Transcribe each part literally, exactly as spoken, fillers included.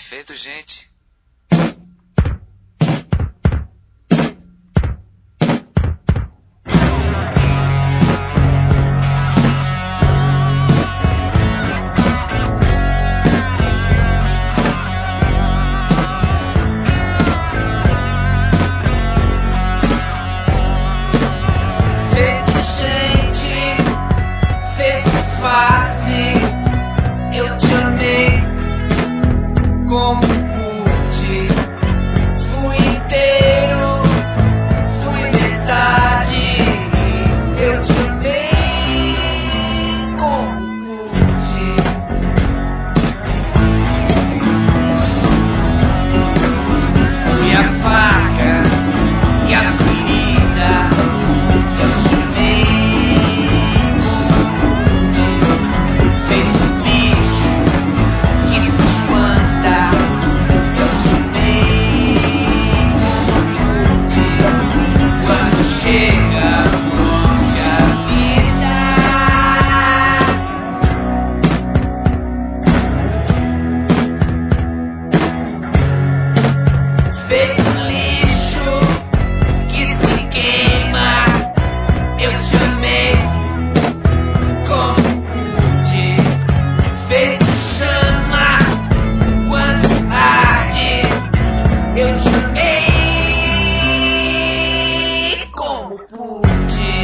Feito, gente. Eu te amei como pude, fui inteiro, fui metade. Eu te amei como pude. Fui a faca e a ferida. Eu te amei como pude, feito bicho que se espanta. Eu te amei como pude. Quando chega a morte, a vida, feito lixo que se queima. Eu te amei como pude, feito chama quando arde. Eu te amei como pude.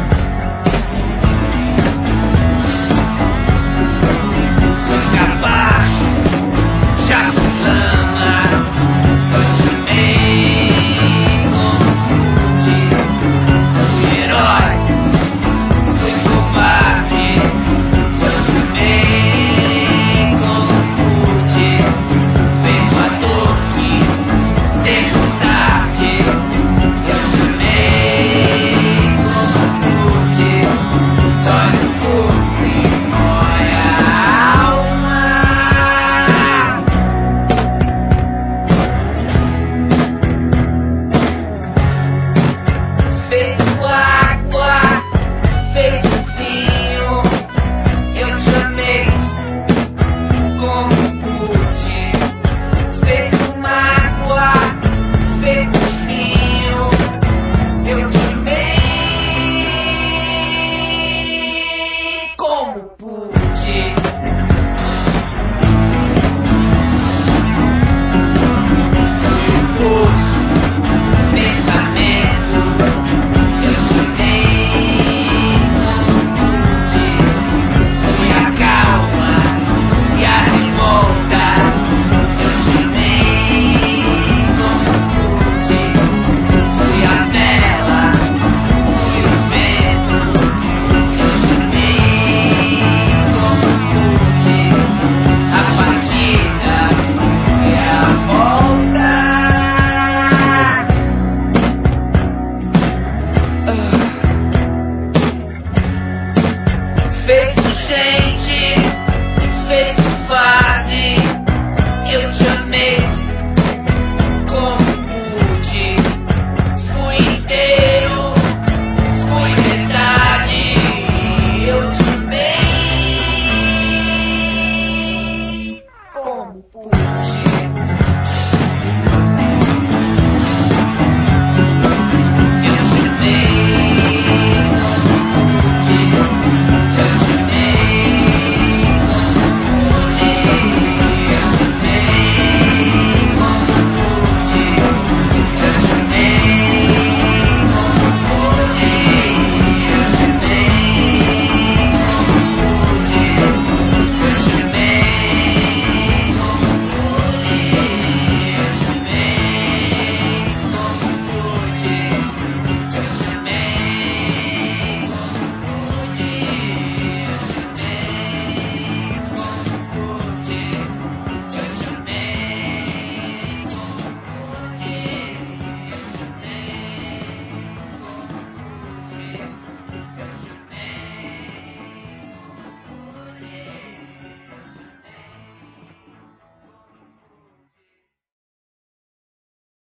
Fui capacho, já fui lama. Eu te amei como pude. Fui herói, fui covarde. Eu te amei como pude, feito a dor que cedo tarde. Eu te amei como pude, dói no corpo e mói a alma. Feito água, feito vinho. Eu te amei como pude, feito mágoa, feito espinho. Eu te amei como pude. Fui o poço, pensamento. Eu te amei como pude. Fui a calma e a revolta. Eu te amei como pude. Fui a vela, fui o vento. Eu te amei como pude. A partida foi a volta. Feito gente, feito fase. Eu te amei como pude. Fui inteiro, fui metade. Eu te amei como pude.